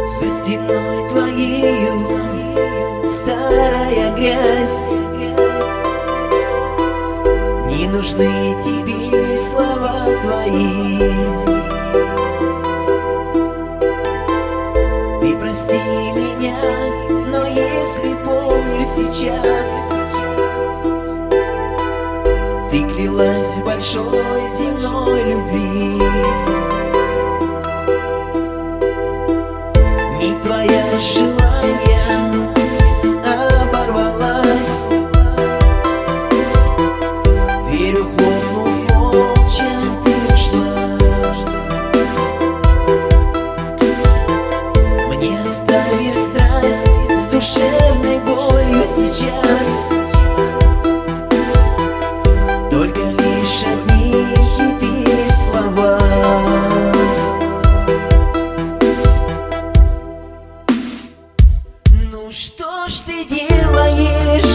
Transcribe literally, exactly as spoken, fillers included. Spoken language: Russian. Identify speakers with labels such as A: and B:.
A: За стеной твоею старая грязь. Не нужны теперь слова твои. Ты прости меня, но если помню сейчас, ты клялась в большой земной любви. Не твоя желание оборвалась, дверью хлопнув молча ты ушла. Мне оставив страсть с душевной болью сейчас, только лишь одни теперь слова. Ну что ж ты делаешь?